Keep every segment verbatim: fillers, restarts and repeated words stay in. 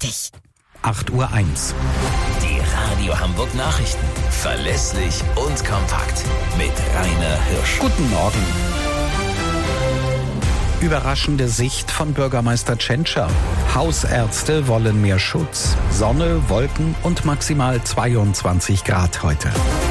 richtig. acht Uhr eins. Die Radio Hamburg Nachrichten. Verlässlich und kompakt. Mit Rainer Hirsch. Guten Morgen. Überraschende Sicht von Bürgermeister Tschentscher. Hausärzte wollen mehr Schutz. Sonne, Wolken und maximal zweiundzwanzig Grad heute.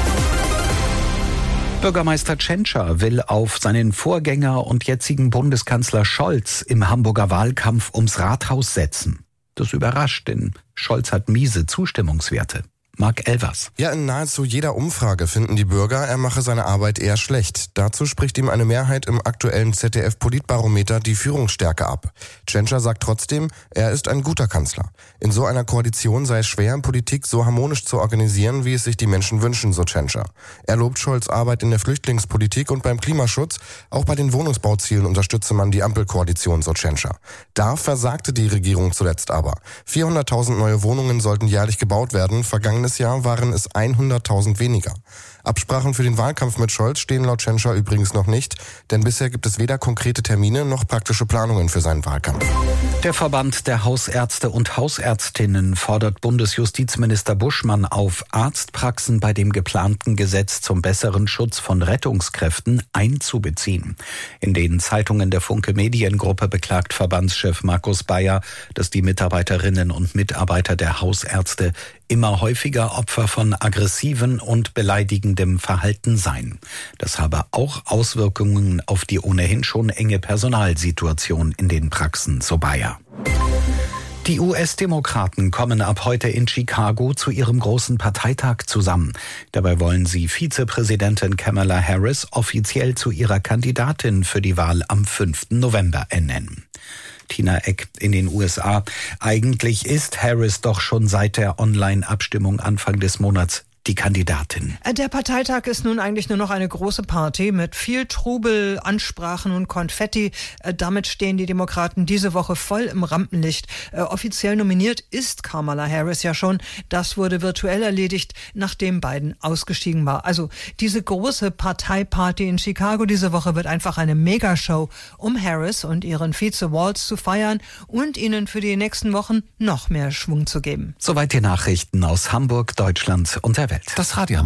Bürgermeister Tschentscher will auf seinen Vorgänger und jetzigen Bundeskanzler Scholz im Hamburger Wahlkampf ums Rathaus setzen. Das überrascht, denn Scholz hat miese Zustimmungswerte. Marc Elvers. Ja, in nahezu jeder Umfrage finden die Bürger, er mache seine Arbeit eher schlecht. Dazu spricht ihm eine Mehrheit im aktuellen Z D F-Politbarometer die Führungsstärke ab. Tschentscher sagt trotzdem, er ist ein guter Kanzler. In so einer Koalition sei es schwer, Politik so harmonisch zu organisieren, wie es sich die Menschen wünschen, so Tschentscher. Er lobt Scholz' Arbeit in der Flüchtlingspolitik und beim Klimaschutz. Auch bei den Wohnungsbauzielen unterstütze man die Ampelkoalition, so Tschentscher. Da versagte die Regierung zuletzt aber. vierhunderttausend neue Wohnungen sollten jährlich gebaut werden. Vergangenes Jahr waren es hunderttausend weniger. Absprachen für den Wahlkampf mit Scholz stehen laut Tschentscher übrigens noch nicht, denn bisher gibt es weder konkrete Termine noch praktische Planungen für seinen Wahlkampf. Der Verband der Hausärzte und Hausärztinnen fordert Bundesjustizminister Buschmann auf, Arztpraxen bei dem geplanten Gesetz zum besseren Schutz von Rettungskräften einzubeziehen. In den Zeitungen der Funke Mediengruppe beklagt Verbandschef Markus Bayer, dass die Mitarbeiterinnen und Mitarbeiter der Hausärzte immer häufiger Opfer von aggressiven und beleidigendem Verhalten seien. Das habe auch Auswirkungen auf die ohnehin schon enge Personalsituation in den Praxen, so Bayer. Die U S-Demokraten kommen ab heute in Chicago zu ihrem großen Parteitag zusammen. Dabei wollen sie Vizepräsidentin Kamala Harris offiziell zu ihrer Kandidatin für die Wahl am fünften November ernennen. Tina Eck in den U S A. Eigentlich ist Harris doch schon seit der Online-Abstimmung Anfang des Monats die Kandidatin. Der Parteitag ist nun eigentlich nur noch eine große Party mit viel Trubel, Ansprachen und Konfetti. Damit stehen die Demokraten diese Woche voll im Rampenlicht. Offiziell nominiert ist Kamala Harris ja schon. Das wurde virtuell erledigt, nachdem Biden ausgestiegen war. Also diese große Parteiparty in Chicago diese Woche wird einfach eine Megashow, um Harris und ihren Vize Walz zu feiern und ihnen für die nächsten Wochen noch mehr Schwung zu geben. Soweit die Nachrichten aus Hamburg, Deutschland und der Welt. Das Radio